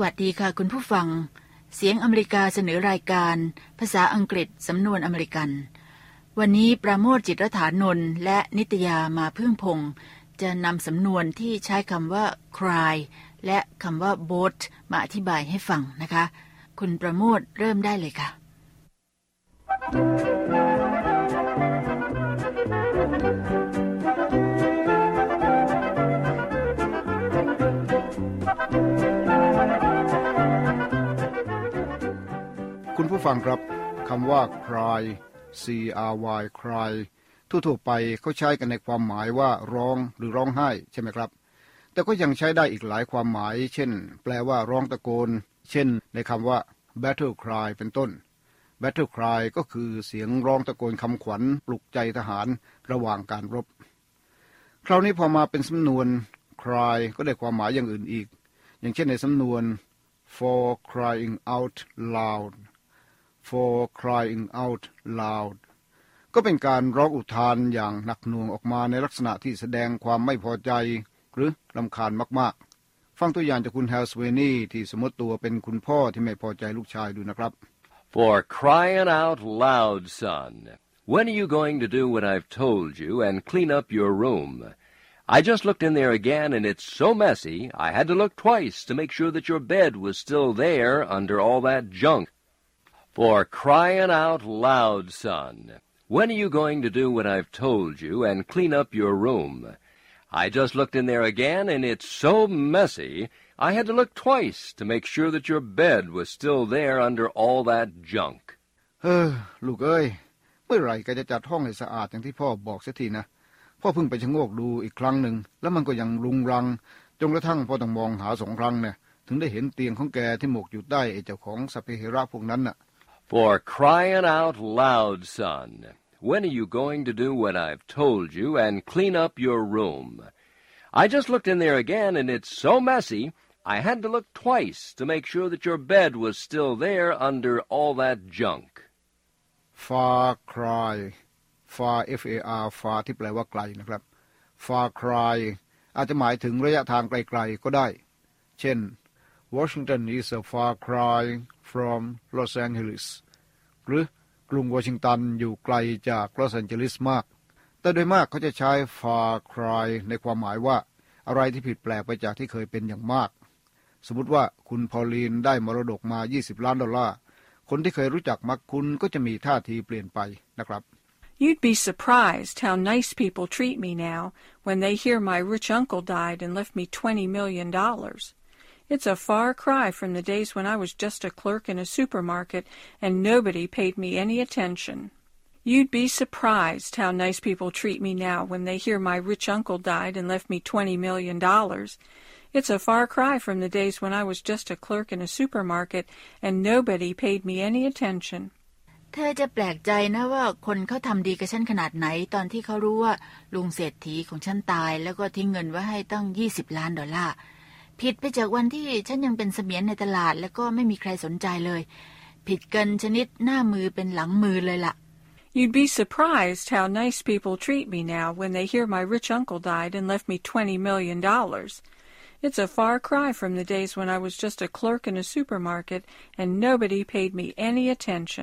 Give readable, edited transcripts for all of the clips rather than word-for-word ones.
วัสดีค่ะคุณผู้ฟังเสียงอเมริกาเสนอรายการภาษาอังกฤษสำนวนอเมริกันวันนี้ปราโมทย์จิตรฐานนท์และนิตยามาพึ่งพงษ์จะนำสำนวนที่ใช้คำว่า cry และคำว่า boat มาอธิบายให้ฟังนะคะคุณปราโมทย์เริ่มได้เลยค่ะคุณผู้ฟังครับคำว่า cry c-r-y cry ทั่วๆไปเขาใช้กันในความหมายว่าร้องหรือร้องไห้ใช่ไหมครับแต่ก็ยังใช้ได้อีกหลายความหมายเช่นแปลว่าร้องตะโกนเช่นในคำว่า battle cry เป็นต้น battle cry ก็คือเสียงร้องตะโกนคำขวัญปลุกใจทหารระหว่างการรบคราวนี้พอมาเป็นสำนวน cry ก็ได้ความหมายอย่างอื่นอีกอย่างเช่นในสำนวน for crying out loud for crying out loud ก็เป็นการร้องอุทานอย่างหนักหน่วงออกมาในลักษณะที่แสดงความไม่พอใจหรือรำคาญมากๆฟังตัวอย่างจากคุณแฮลสเวนีที่สมมติตัวเป็นคุณพ่อที่ไม่พอใจลูกชายดูนะครับ For crying out loud, son, when are you going to do what I've told you and clean up your room? I just looked in there again and it's so messy I had to look twice to make sure that your bed was still there under all that junk.For crying out loud, son, when are you going to do what I've told you and clean up your room? I just looked in there again, and it's so messy, I had to look twice to make sure that your bed was still there under all that junk. ลูกเอ้ยเมื่อไหร่ก็จะจัดห้องให้สะอาดอย่างที่พ่อบอกเสียทีนะพ่อเพิ่งไปชะโงกดูอีกครั้งหนึ่งแล้วมันก็ยังรุงรังจนกระทั่งพ่อต้องมองหา2 ครั้งเนี่ยถึงได้เห็นเตียงของแกที่หมกอยู่ใต้ไอ้เจ้าของสัพเพเหระพวกนั้นน่ะ For crying out loud, son, when are you going to do what I've told you and clean up your room? I just looked in there again, and it's so messy, I had to look twice to make sure that your bed was still there under all that junk. Far cry far f-a-r far ที่แปลว่าไกลนะครับ far cry อาจจะหมายถึงระยะทางไกลๆก็ได้เช่นWashington is a far cry from Los Angeles หรือกรุงวอชิงตันอยู่ไกลจากลอสแอนเจลิสมากแต่โดยมากเขาจะใช้ far cry ในความหมายว่าอะไรที่ผิดแปลกไปจากที่เคยเป็นอย่างมากสมมุติว่าคุณพอลลีนได้มรดกมา$20 ล้านคนที่เคยรู้จักมักคุณก็จะมีท่าทีเปลี่ยนไปนะครับ You'd be surprised how nice people treat me now when they hear my rich uncle died and left me $20 million.It's a far cry from the days when I was just a clerk in a supermarket and nobody paid me any attention. You'd be surprised how nice people treat me now when they hear my rich uncle died and left me $20 million. It's a far cry from the days when I was just a clerk in a supermarket and nobody paid me any attention. เธอจะแปลกใจนะว่าคนเขาทำดีกับฉันขนาดไหนตอนที่เขารู้ว่าลุงเศรษฐีของฉันตายแล้วก็ทิ้งเงินไว้ให้ตั้ง$20 ล้านผิดไปจากวันที่ฉันยังเป็นเสมียนในตลาดแล้วก็ไม่มีใครสนใจเลยผิดกันชนิดหน้ามือเป็นหลังมือเลยล่ะ You'd be surprised how nice people treat me now when they hear my rich uncle died and left me $20 million. It's a far cry from the days when I was just a clerk in a supermarket and nobody paid me any attention.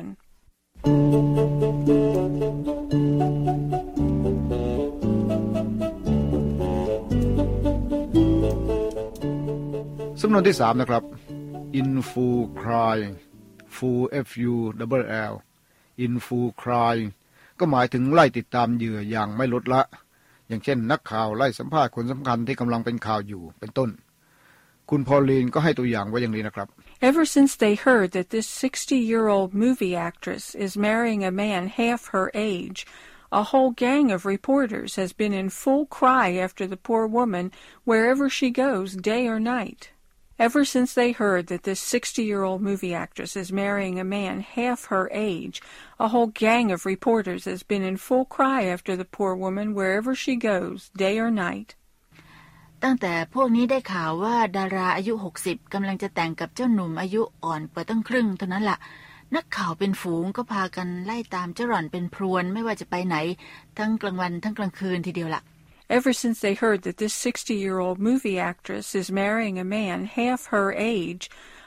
สำนวนที่3นะครับ in full cry full f-u-l-l in full cry ก็หมายถึงไล่ติดตามเหยื่ออย่างไม่ลดละอย่างเช่นนักข่าวไล่สัมภาษณ์คนสำคัญที่กำลังเป็นข่าวอยู่เป็นต้นคุณพอลลีนก็ให้ตัวอย่างไว้อย่างนี้นะครับ Ever since they heard that this 60-year-old movie actress is marrying a man half her age, a whole gang of reporters has been in full cry after the poor woman wherever she goes, day or night.Ever since they heard that this 60-year-old movie actress is marrying a man half her age, a whole gang of reporters has been in full cry after the poor woman wherever she goes, day or night. ตั้งแต่พวกนี้ได้ข่าวว่าดาราอายุ60กำลังจะแต่งกับเจ้าหนุ่มอายุอ่อนกว่าตั้งครึ่งเท่านั้นล่ะนักข่าวเป็นฝูงก็พากันไล่ตามเจ้าหล่อนเป็นพรวนไม่ว่าจะไปไหนทั้งกลางวันทั้งกลางคืนทีเดียวล่ะ Ever since they heard that this 60-year-old movie actress is marrying a man half her age,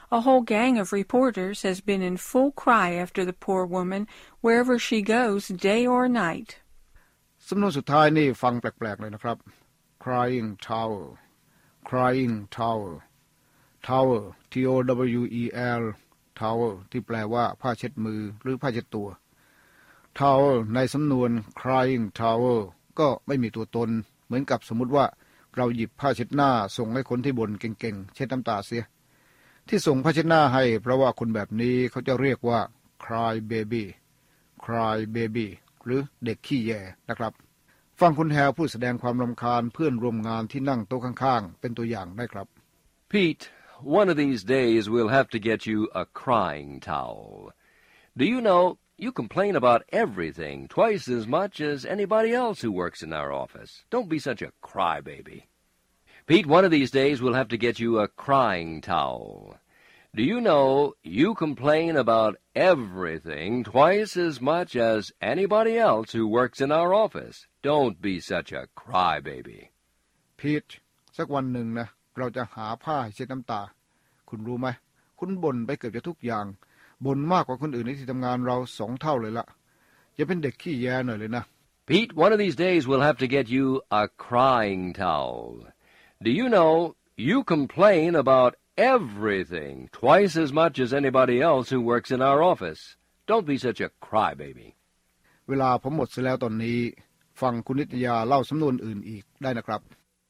A whole gang of reporters has been in full cry after the poor woman wherever she goes, day or night. สำนวนสุดท้ายนี่ฟังแปลกๆเลยนะครับ crying towel crying towel towel T O W E L towel ที่แปลว่าผ้าเช็ดมือหรือผ้าเช็ดตัว towel ในสำนวน crying towel ก็ไม่มีตัวตนเหมือนกับสมมุติว่าเราหยิบผ้าเช็ดหน้าส่งให้คนที่บ่นเก่งๆเช็ดน้ำตาเสียที่ส่งผ้าเช็ดหน้าให้เพราะว่าคนแบบนี้เขาจะเรียกว่า cry baby cry baby หรือเด็กขี้แยนะครับฟังคุณแฮวพูดแสดงความรำคาญเพื่อนร่วมงานที่นั่งโต๊ะข้างๆเป็นตัวอย่างได้ครับ Pete, one of these days we'll have to get you a crying towel. Do you know, you complain about everything twice as much as anybody else who works in our office. Don't be such a crybaby. Pete, one of these days we'll have to get you a crying towel. Do you know, you complain about everything twice as much as anybody else who works in our office. Don't be such a crybaby. Pete สักวันหนึ่งนะเราจะหาผ้าเช็ดน้ำตาคุณรู้ไหมคุณบ่นไปเกือบจะทุกอย่างบ่นมากกว่าคนอื่นในที่ทำงานเรา2 เท่าเลยละอย่าเป็นเด็กขี้แยหน่อยเลยนะ Pete, one of these days we'll have to get you a crying towel. Do you know, you complain about everything twice as much as anybody else who works in our office. Don't be such a crybaby. เวลาผมหมดเสียแล้วตอนนี้ฟังคุณนิตยาเล่าสำนวนอื่นอีกได้นะครับ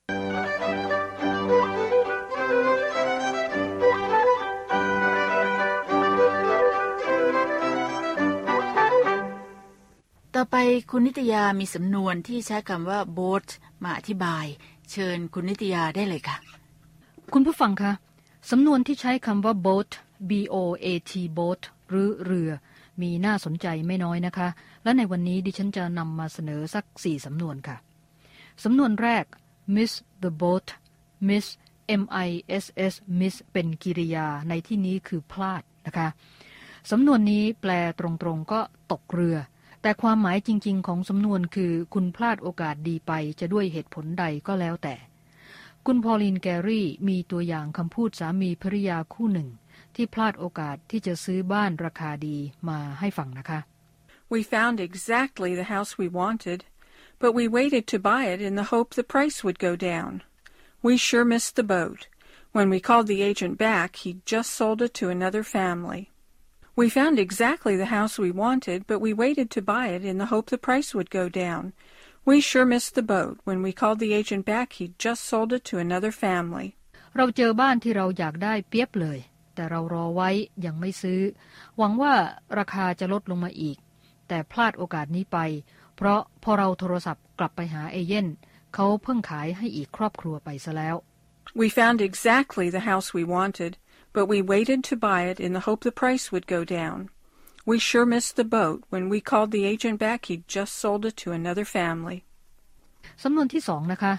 ต่อไปคุณนิตยามีสำนวนที่ใช้คำว่า boat มาอธิบายเชิญคุณนิตยาได้เลยค่ะคุณผู้ฟังคะสำนวนที่ใช้คำว่า boat B O A T boat หรือเรือมีน่าสนใจไม่น้อยนะคะและในวันนี้ดิฉันจะนำมาเสนอสัก4สำนวนค่ะสำนวนแรก miss the boat miss M I S S miss เป็นกริยาในที่นี้คือพลาดนะคะสำนวนนี้แปลตรงๆก็ตกเรือแต่ความหมายจริงๆของสำนวนคือคุณพลาดโอกาสดีไปจะด้วยเหตุผลใดก็แล้วแต่คุณพอลินแกรี่มีตัวอย่างคำพูดสามีภริยาคู่หนึ่งที่พลาดโอกาสที่จะซื้อบ้านราคาดีมาให้ฟังนะคะ We found exactly the house we wanted, but we waited to buy it in the hope the price would go down. We sure missed the boat. When we called the agent back, he'd just sold it to another family.We found exactly the house we wanted, but we waited to buy it in the hope the price would go down. We sure missed the boat. When we called the agent back, he'd just sold it to another family. เราเจอบ้านที่เราอยากได้เปียบเลยแต่เรารอไว้ยังไม่ซื้อหวังว่าราคาจะลดลงมาอีกแต่พลาดโอกาสนี้ไปเพราะพอเราโทรศัพท์กลับไปหาเอเย่นเขาเพิ่งขายให้อีกครอบครัวไปซะแล้ว We found exactly the house we wanted.But we waited to buy it in the hope the price would go down. We sure missed the boat. When we called the agent back, he'd just sold it to another family. สำนวนที่2นะคะ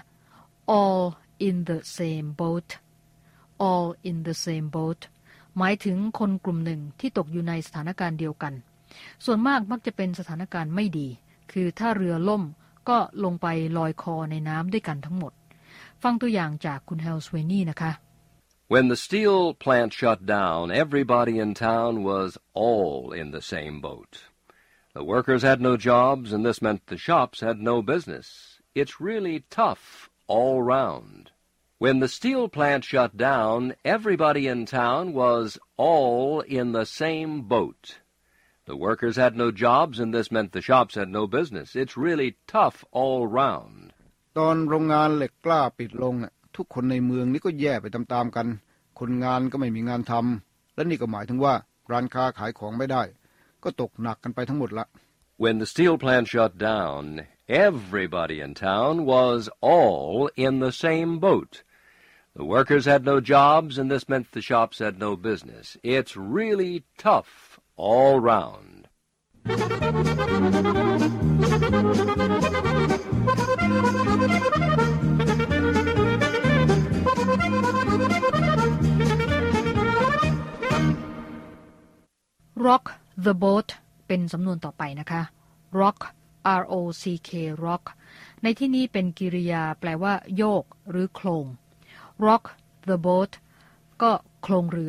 all in the same boat all in the same boat หมายถึงคนกลุ่มหนึ่งที่ตกอยู่ในสถานการณ์เดียวกันส่วนมากมักจะเป็นสถานการณ์ไม่ดีคือถ้าเรือล่มก็ลงไปลอยคอในน้ำด้วยกันทั้งหมดฟังตัวอย่างจากคุณเฮลสเวนี่นะคะ When the steel plant shut down, everybody in town was all in the same boat. The workers had no jobs, and this meant the shops had no business. It's really tough all round. When the steel plant shut down, everybody in town was all in the same boat. The workers had no jobs, and this meant the shops had no business. It's really tough all round. ตอนโรงงานเหล็กกล้าปิดลงทุกคนในเมืองนี้ก็แย่ไปตามๆกันคนงานก็ไม่มีงานทำและนี่ก็หมายถึงว่าร้านค้าขายของไม่ได้ก็ตกหนักกันไปทั้งหมดละ When the steel plant shut down, everybody in town was all in the same boat. The workers had no jobs, and this meant the shops had no business. It's really tough all round. rock the boat เป็นสำนวนต่อไปนะคะ rock R O C K rock ในที่นี้เป็นกริยาแปลว่าโยกหรือโคลง rock the boat ก็โคลงเรือ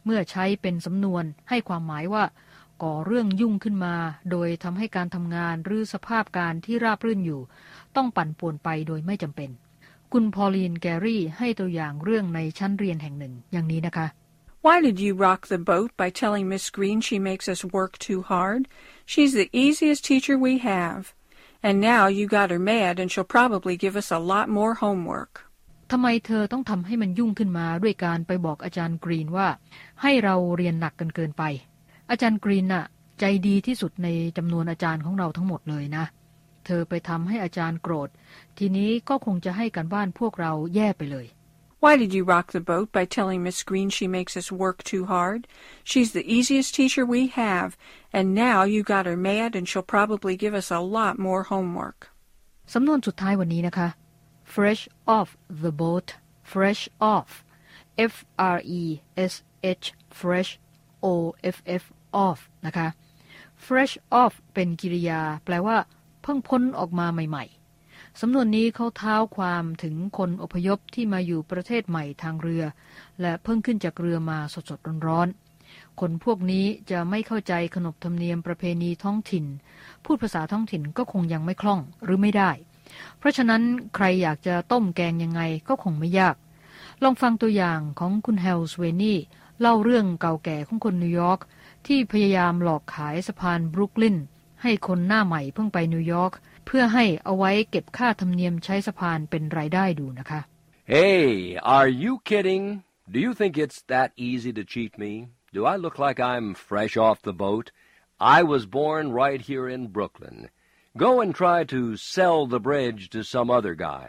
เมื่อใช้เป็นสำนวนให้ความหมายว่าก่อเรื่องยุ่งขึ้นมาโดยทำให้การทำงานหรือสภาพการที่ราบรื่นอยู่ต้องปั่นป่วนไปโดยไม่จำเป็นคุณพอลีนแกรี่ให้ตัวอย่างเรื่องในชั้นเรียนแห่งหนึ่งอย่างนี้นะคะ Why did you rock the boat by telling Miss Green she makes us work too hard? She's the easiest teacher we have. And now you got her mad and she'll probably give us a lot more homework. ทำไมเธอต้องทำให้มันยุ่งขึ้นมาด้วยการไปบอกอาจารย์กรีนว่าให้เราเรียนหนักกันเกินไปอาจารย์กรีนน่ะใจดีที่สุดในจำนวนอาจารย์ของเราทั้งหมดเลยนะเธอไปทำให้อาจารย์โกรธทีนี้ก็คงจะให้การบ้านพวกเราแย่ไปเลย Why did you rock the boat by telling Miss Green she makes us work too hard? She's the easiest teacher we have, and now you got her mad and she'll probably give us a lot more homework. สำนวนสุดท้ายวันนี้นะคะ fresh off the boat fresh off f r e s h fresh o f f off นะคะ fresh off เป็นกริยาแปลว่าเพิ่งพ้นออกมาใหม่ๆสำนวนนี้เขาเท้าความถึงคนอพยพที่มาอยู่ประเทศใหม่ทางเรือและเพิ่งขึ้นจากเรือมาสดๆร้อนๆคนพวกนี้จะไม่เข้าใจขนบธรรมเนียมประเพณีท้องถิ่นพูดภาษาท้องถิ่นก็คงยังไม่คล่องหรือไม่ได้เพราะฉะนั้นใครอยากจะต้มแกงยังไงก็คงไม่ยากลองฟังตัวอย่างของคุณเฮลสเวนี่เล่าเรื่องเก่าแก่ของคนนิวยอร์กที่พยายามหลอกขายสะพานบรุกลินให้คนหน้าใหม่เพิ่งไปนิวยอร์กเพื่อให้เอาไว้เก็บค่าธรรมเนียมใช้สะพานเป็นรายได้ดูนะคะ Hey, are you kidding? Do you think it's that easy to cheat me? Do I look like I'm fresh off the boat? I was born right here in Brooklyn. Go and try to sell the bridge to some other guy.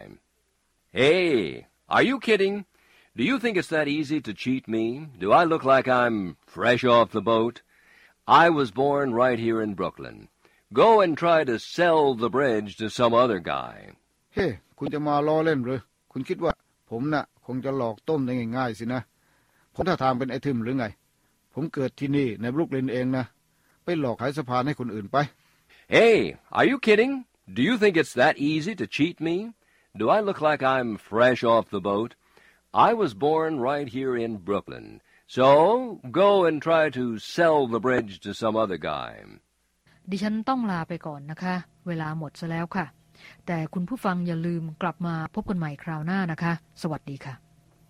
Hey, are you kidding? Do you think it's that easy to cheat me? Do I look like I'm fresh off the boat? I was born right here in Brooklyn.Go and try to sell the bridge to some other guy. เฮ้ คุณจะมาล้อเล่นหรือคุณคิดว่าผมน่ะคงจะหลอกต้มได้ง่ายๆสินะผมท่าทางเป็นไอทิมหรือไงผมเกิดที่นี่ในบรุกลินเองนะไปหลอกขายสะพานให้คนอื่นไป Hey, are you kidding? Do you think it's that easy to cheat me? Do I look like I'm fresh off the boat? I was born right here in Brooklyn. So go and try to sell the bridge to some other guy. ดิฉันต้องลาไปก่อนนะคะเวลาหมดซะแล้วค่ะแต่คุณผู้ฟังอย่าลืมกลับมาพบกันใหม่คราวหน้านะคะสวัสดีค่ะ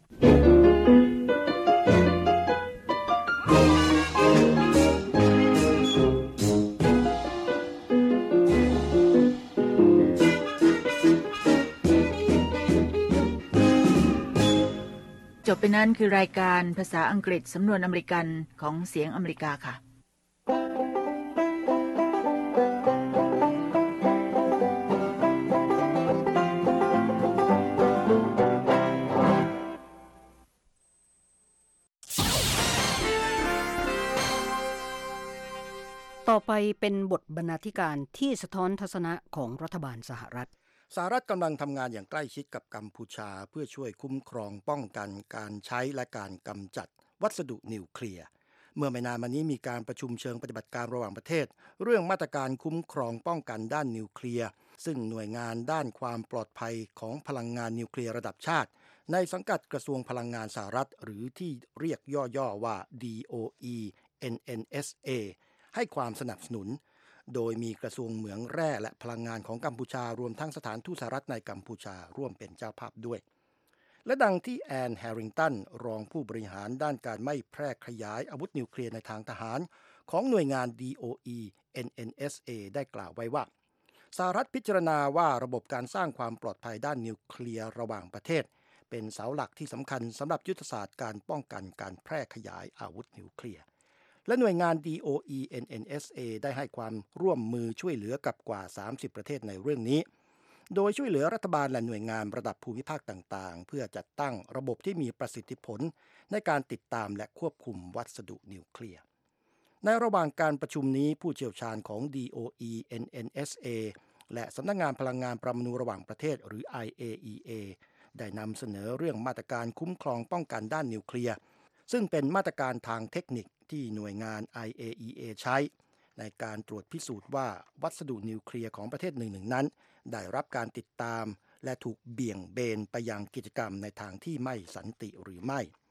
จบไปนั้นคือรายการภาษาอังกฤษสำนวนอเมริกันของเสียงอเมริกาค่ะต่อไปเป็นบทบรรณาธิการที่สะท้อนทัศนะของรัฐบาลสหรัฐกำลังทำงานอย่างใกล้ชิดกับกัมพูชาเพื่อช่วยคุ้มครองป้องกันการใช้และการกำจัดวัสดุนิวเคลียร์เมื่อไม่นานมานี้มีการประชุมเชิงปฏิบัติการระหว่างประเทศเรื่องมาตรการคุ้มครองป้องกันด้านนิวเคลียร์ซึ่งหน่วยงานด้านความปลอดภัยของพลังงานนิวเคลียร์ระดับชาติในสังกัดกระทรวงพลังงานสหรัฐหรือที่เรียกย่อๆว่า DOE NNSA ให้ความสนับสนุนโดยมีกระทรวงเหมืองแร่และพลังงานของกัมพูชารวมทั้งสถานทูตสหรัฐในกัมพูชาร่วมเป็นเจ้าภาพด้วยและดังที่แอนแฮริงตันรองผู้บริหารด้านการไม่แพร่ขยายอาวุธนิวเคลียร์ในทางทหารของหน่วยงาน DOE NNSA ได้กล่าวไว้ว่าสหรัฐพิจารณาว่าระบบการสร้างความปลอดภัยด้านนิวเคลียร์ระหว่างประเทศเป็นเสาหลักที่สำคัญสำหรับยุทธศาสตร์การป้องกันการแพร่ขยายอาวุธนิวเคลียร์และหน่วยงาน DOE NNSA ได้ให้ความร่วมมือช่วยเหลือกับกว่า30ประเทศในเรื่องนี้โดยช่วยเหลือรัฐบาลและหน่วยงานระดับภูมิภาคต่างๆเพื่อจัดตั้งระบบที่มีประสิทธิผลในการติดตามและควบคุมวัสดุนิวเคลียร์ในระหว่างการประชุมนี้ผู้เชี่ยวชาญของ DOE NNSA และสำนักงานพลังงานปรมาณูระหว่างประเทศหรือ IAEA ได้นำเสนอเรื่องมาตรการคุ้มครองป้องกันด้านนิวเคลียร์ซึ่งเป็นมาตรการทางเทคนิคที่หน่วยงาน IAEA ใช้ในการตรวจพิสูจน์ว่าวัสดุนิวเคลียร์ของประเทศหนึ่งๆนั้นได้รับการติดตามและถูกเบี่ยงเบนไปยังกิจกรรมในทางที่ไม่สันติหรือไม่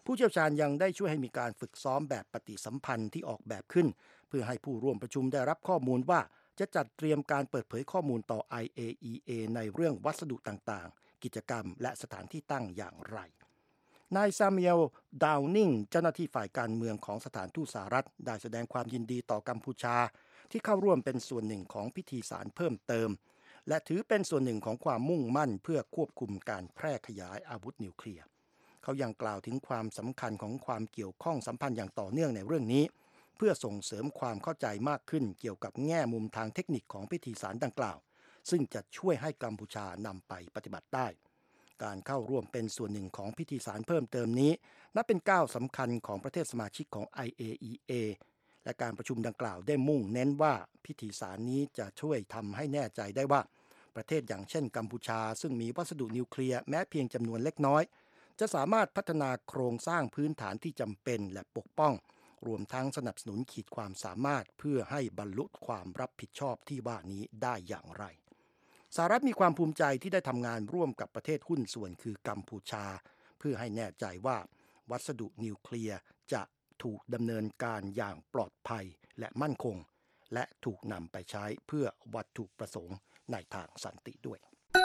ผู้เชี่ยวชาญยังได้ช่วยให้มีการฝึกซ้อมแบบปฏิสัมพันธ์ที่ออกแบบขึ้นเพื่อให้ผู้ร่วมประชุมได้รับข้อมูลว่าจะจัดเตรียมการเปิดเผยข้อมูลต่อ IAEA ในเรื่องวัสดุต่างๆกิจกรรมและสถานที่ตั้งอย่างไรนายซามูเอล ดาวนิงเจ้าหน้าที่ฝ่ายการเมืองของสถานทูตสหรัฐได้แสดงความยินดีต่อกัมพูชาที่เข้าร่วมเป็นส่วนหนึ่งของพิธีสารเพิ่มเติมและถือเป็นส่วนหนึ่งของความมุ่งมั่นเพื่อควบคุมการแพร่ขยายอาวุธนิวเคลียร์เขายังกล่าวถึงความสำคัญของความเกี่ยวข้องสัมพันธ์อย่างต่อเนื่องในเรื่องนี้เพื่อส่งเสริมความเข้าใจมากขึ้นเกี่ยวกับแง่มุมทางเทคนิคของพิธีสารดังกล่าวซึ่งจะช่วยให้กัมพูชานำไปปฏิบัติได้การเข้าร่วมเป็นส่วนหนึ่งของพิธีสารเพิ่มเติมนี้นับเป็นก้าวสำคัญของประเทศสมาชิกของ IAEA และการประชุมดังกล่าวได้มุ่งเน้นว่าพิธีสารนี้จะช่วยทำให้แน่ใจได้ว่าประเทศอย่างเช่นกัมพูชาซึ่งมีวัสดุนิวเคลียร์แม้เพียงจำนวนเล็กน้อยจะสามารถพัฒนาโครงสร้างพื้นฐานที่จำเป็นและปกป้องรวมทั้งสนับสนุนขีดความสามารถเพื่อให้บรรลุความรับผิดชอบที่ว่านี้ได้อย่างไรสหรัฐมีความภูมิใจที่ได้ทำงานร่วมกับประเทศหุ้นส่วนคือกัมพูชาเพื่อให้แน่ใจว่าวัสดุนิวเคลียร์จะถูกดำเนินการอย่างปลอดภัยและมั่นคงและถูกนำไปใช้เพื่อวัตถุประสงค์ในทางสันติด้วย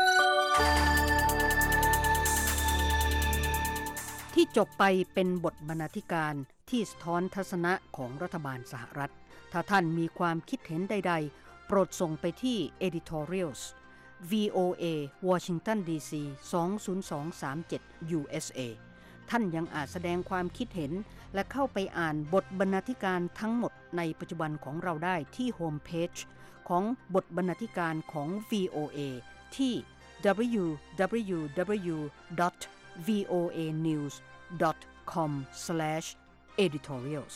ที่จบไปเป็นบทบรรณาธิการที่สะท้อนทัศนะของรัฐบาลสหรัฐถ้าท่านมีความคิดเห็นใดๆโปรดส่งไปที่ editorials VOA Washington DC 20237 USA ท่านยังอาจแสดงความคิดเห็นและเข้าไปอ่านบทบรรณาธิการทั้งหมดในปัจจุบันของเราได้ที่โฮมเพจของบทบรรณาธิการของ VOA ที่ www.voanews.com/editorials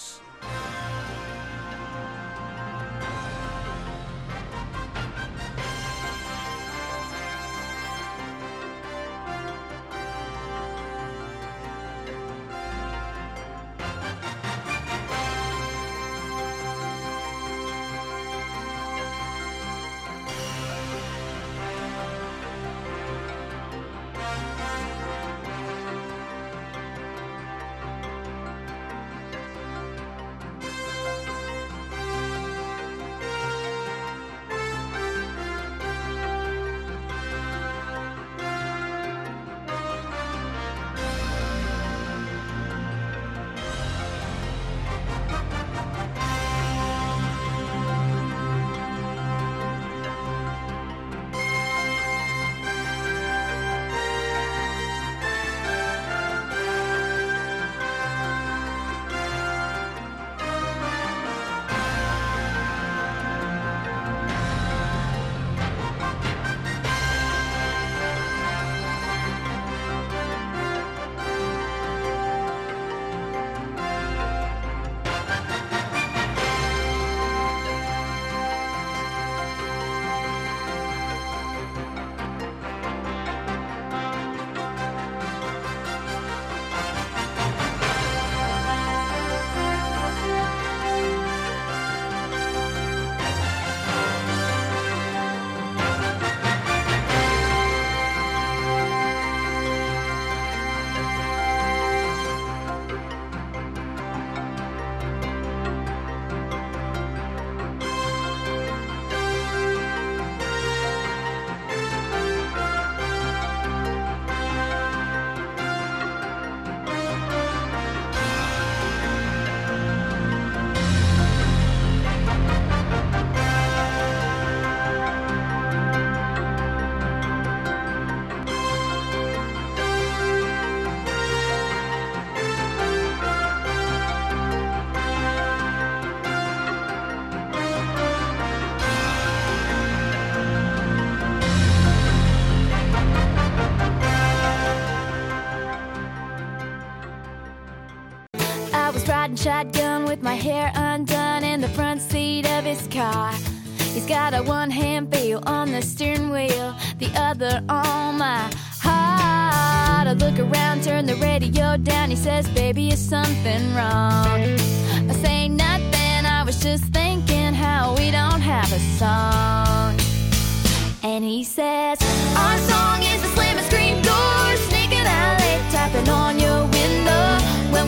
Riding shotgun with my hair undone in the front seat of his car. He's got a one-hand feel on the steering wheel, the other on my heart. I look around, turn the radio down. He says, baby, is something wrong? I say nothing, I was just thinking how we don't have a song. And he says, our song is a slam and scream door, sneaking out late, tapping on your window. When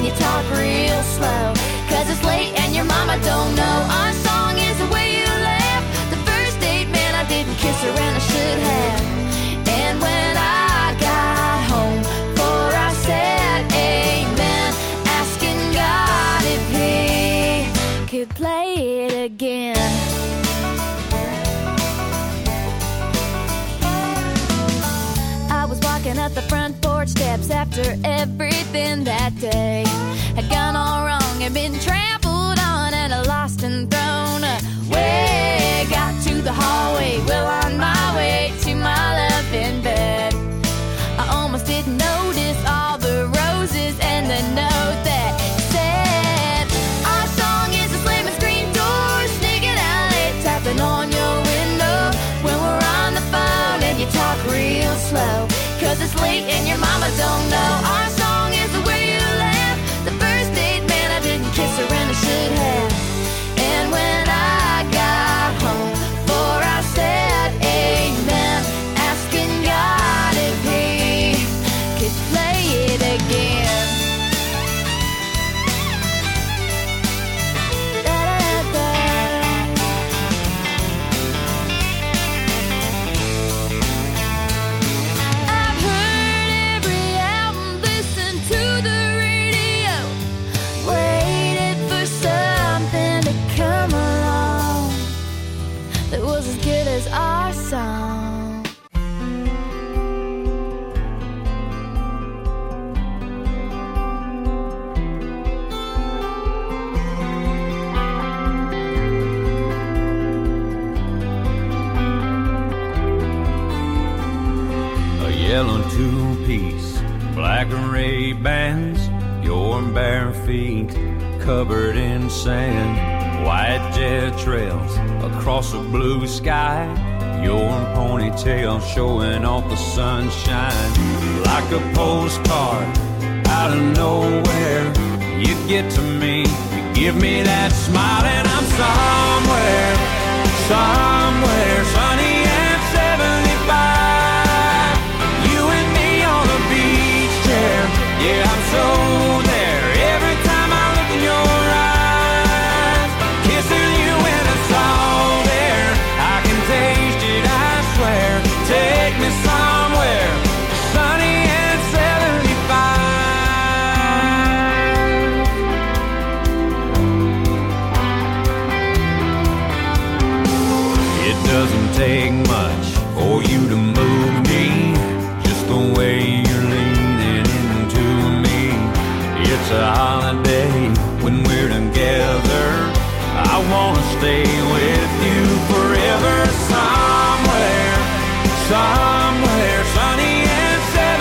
you talk real slow. 'Cause it's late and your mama don't know. Our song is the way you laugh. The first date, man, I didn't kiss her and I should have. And when I got home, for I said amen, asking God if he could play it again. I was walking up the front porch steps after everything that day had gone all wrong, had been trampled on and lost and thrown away. Got to the hallway, well on my way to my love in bed. I almost didn't notice all the roses and the note that said, our song is a slamming screen door, sneaking out late, tapping on your window when we're on the phone and you talk real slow. 'Cause it's late and your mama don't know. Our song is the way you laugh. The first date, man, I didn't kiss her and I should have. And when I got home, for I said amen, asking God if he could play it again. Da-da-da-da. I've heard every album, listened to the radio, waited for something to come along that was as good as our song. A yellow two-piece, black and Ray-Bans, your bare feet covered in sand, white jet trails across a blue sky, your ponytail showing off the sunshine. Like a postcard out of nowhere, you get to me, you give me that smile, and I'm somewhere sunny and 75. You and me on the beach chair, yeah, I'm so there. Every time I look in your eyes, kissing you when it's all there. I can taste it, I swear. Take me somewhere sunny and 75. It doesn't take much for you to move me, just the way you're leaning into me. It's a holiday when we're together. I wanna stay with you forever. Somewhere sunny and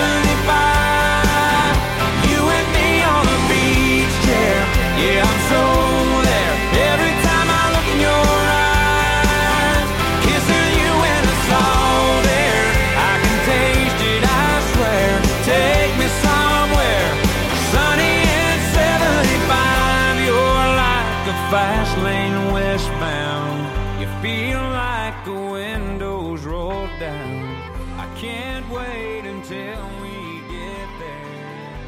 75. You and me on the beach chair, yeah, I'm so there. Every time I look in your eyes, kissing you when it's all there. I can taste it, I swear. Take me somewhere sunny and 75. You're like a fast lane westbound. You feel like the windows roll down. I can't wait until we get there.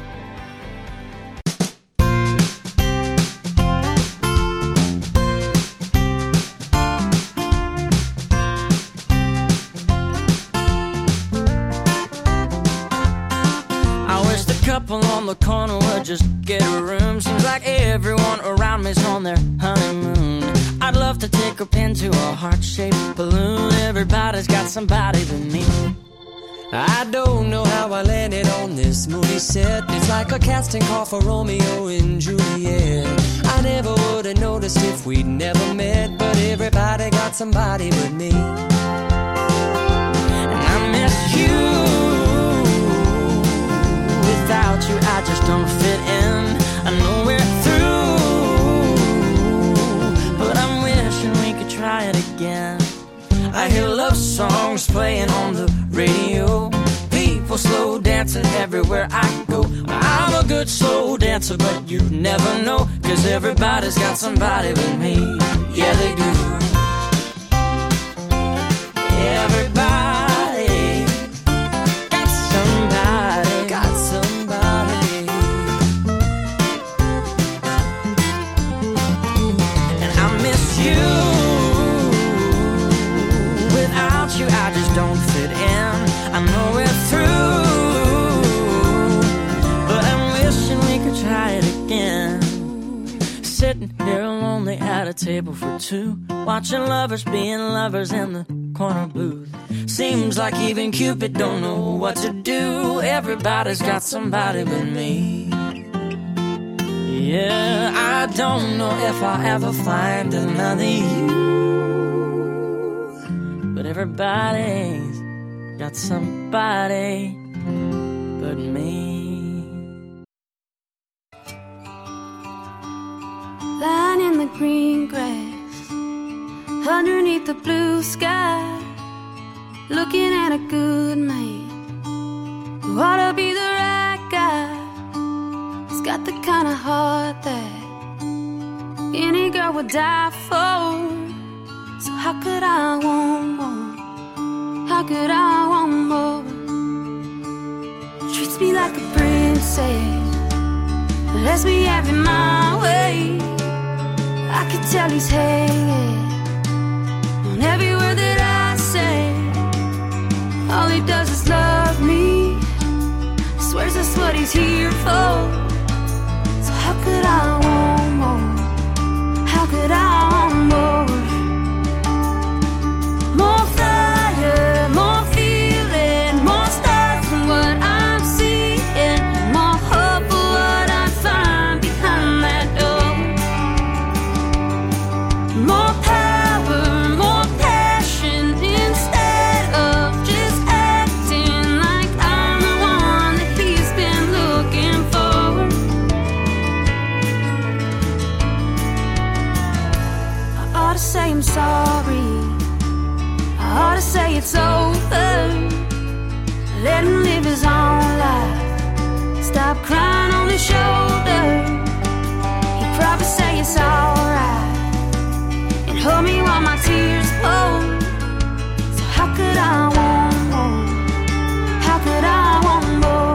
I wish the couple on the corner would just get a room. Seems like everyone around me's on their honeymoon. I'd love to take a pin to a heart-shaped balloon. Everybody's got somebody but me. I don't know how I landed on this movie set. It's like a casting call for Romeo and Juliet. I never would have noticed if we'd never met, but everybody got somebody but me. And I miss you. Without you, I just don't fit in. I know we're through, but I'm wishing we could try it again. I hear love songs playing on the radio, people slow dancing everywhere I go. I'm a good slow dancer, but you never know, 'cause everybody's got somebody but me. Yeah, they do. Everybody got somebody. you. Without you, I just don't fit in. I know we're through, but I'm wishing we could try it again. Sitting here lonely at a table for two, watching lovers being lovers in the corner booth. Seems like even Cupid don't know what to do. Everybody's got somebody but me. Yeah, I don't know if I'll ever find another you, but everybody's got somebody but me. Lying in the green grass, underneath the blue sky, looking at a good man who ought to be the right guy. He's got the kind of heart that any girl would die for. So how could I want more? How could I want more? Treats me like a princess, lets me have it my way. I can tell he's hanging on every word that I say. All he does is love me, swears that's what he's here for. So how could I want more? How could I want more? More fire, more feeling, more stars from what I'm seeing, more hope for what I find behind that door. More power, more passion, instead of just acting like I'm the one that he's been looking for. I ought to say I'm sorry, I ought to say it's over, let him live his own life, stop crying on his shoulder. He'd probably say it's alright and hold me while my tears pour. So how could I want more? How could I want more?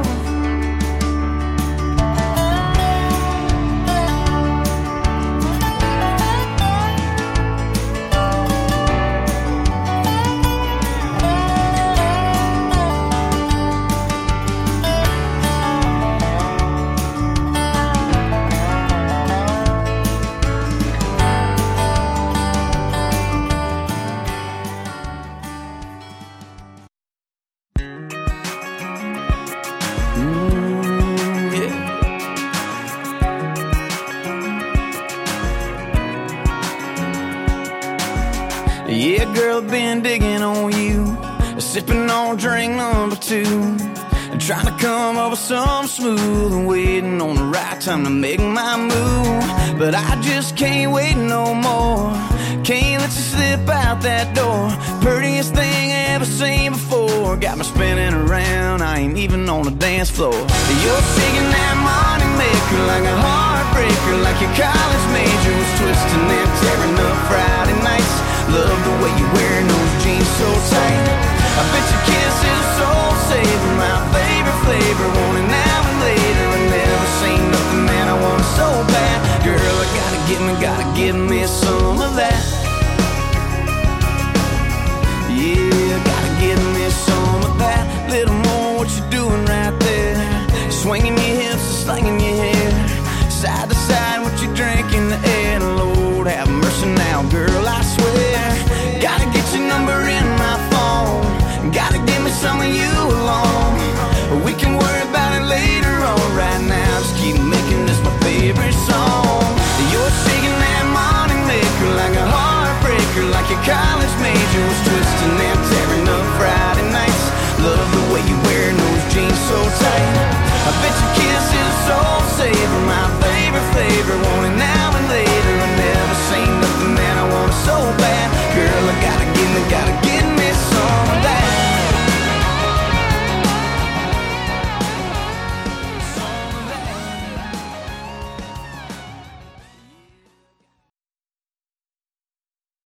Yeah, girl, been digging on you, sipping on drink number 2, trying to come up with something smooth and waiting on the right time to make my move. But I just can't wait no more, can't let you slip out that door. Prettiest thing I ever seen before, got me spinning around, I ain't even on the dance floor. You're singing that money maker like a heartbreaker, like your college major was twisting and tearing up Friday nights